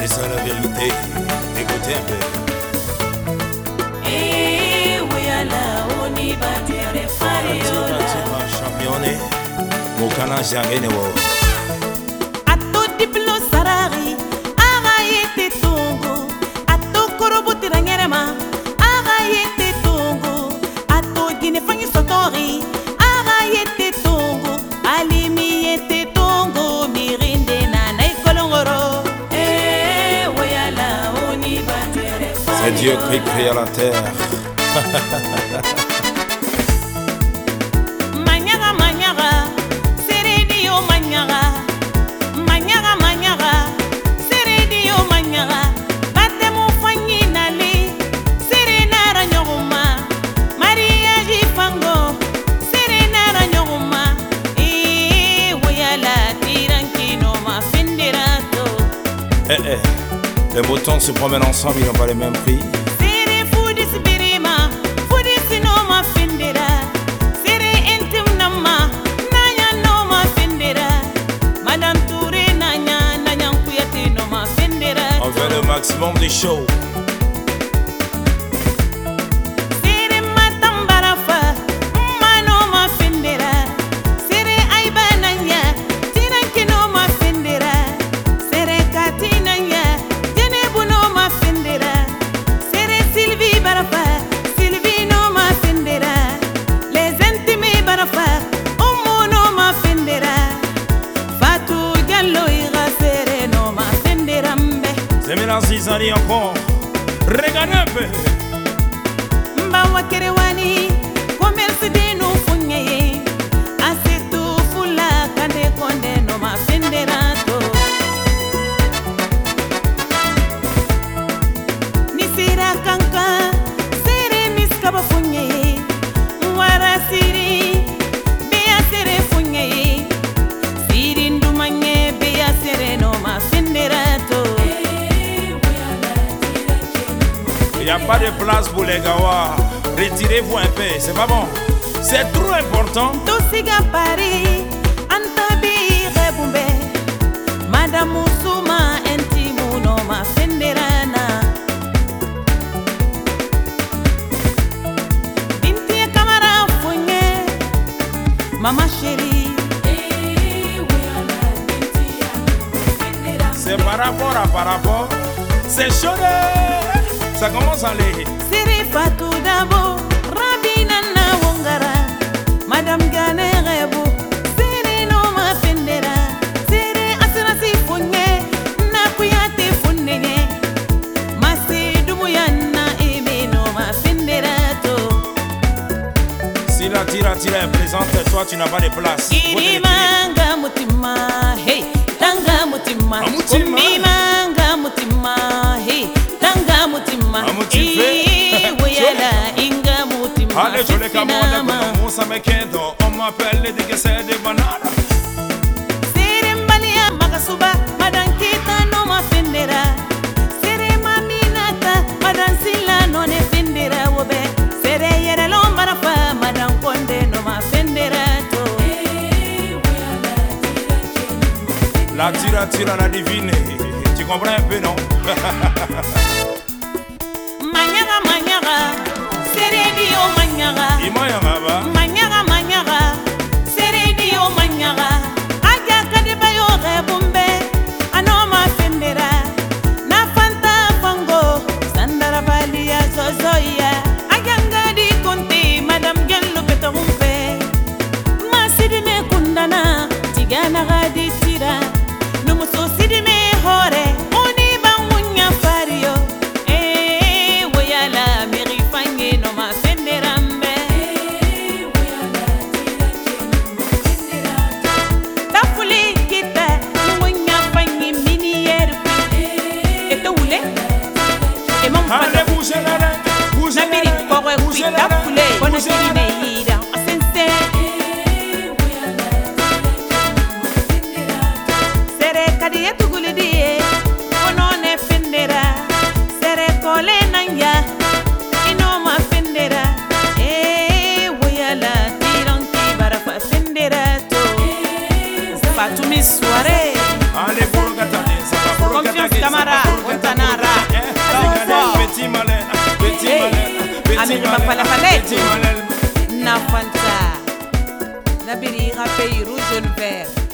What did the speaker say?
C'est ça la vérité. Écoutez un peu. Championné, Mokana Jangene wo. Ato diplo sarari, agayete tongo. Ato korobuti ranyerema, agayete tongo. Ato ginefangi sotori, agayete tongo. Alimi yete tongo, mirinde na naikolongoro. Wayala oni batere. C'est Dieu qui créa la terre. Les beaux temps se promènent ensemble, ils n'ont pas les mêmes prix. On veut le maximum des shows. Zizani encore, regardez un peu. Mbawa kerewani, commerce de nous funye. Asetu fula kande konde no ma fenderato. Nisira kanka, sere miskaba funye. Mwara siri, beya sere funye. Siri ndumanye, beya sere no ma fenderato. Il n'y a pas de place pour les gawas. Retirez-vous un peu, c'est pas bon. C'est trop important. Tosiga Paris, Antabi Rebumbe, Madame Musuma, Entimuno, ma Fenderana. Binti Kamara Funye, Mama chérie. C'est par rapport. C'est chaud. Ça commence à aller. Siri Fatou Dabo, Rabina na Wongara, Madame Gane Rebo, Siri no ma Fendera, Siri Asirasi Funye, Nakuyate Funye, Masi Dumuyana Ebe no ma Fenderato. Si la tira est présente, toi tu n'as pas de place. Irimanga Mutima, hey, Tanga Mutima, Manga Mutima, hey. Allez, je les commande comme ça me quedo. On m'appelle les déguisés de banana. Sere mbalia magasuba, madankita no ma fendera. Sere maminata, madansila no ne fendera wobe. Sere yere lombara fa, madankonde no ma fendera to. La tira la divine. Tu comprends un peu, non? Manyaga, Seredio Manyaga. Manyaga, Seredio Manyaga. Agaka de Bayo Rebumbe, Anoma Fendera. Nafanta Fango, Sandara Balia Zozoya. Aganga di Conte, Madame Gello Petarumpe. Masidime Kundana, Tigana Radi Tira. Numuso Sidime Hore, Oni Bangunya Fario. mirima falafaletu na fanta na biri pays rouge jaune vert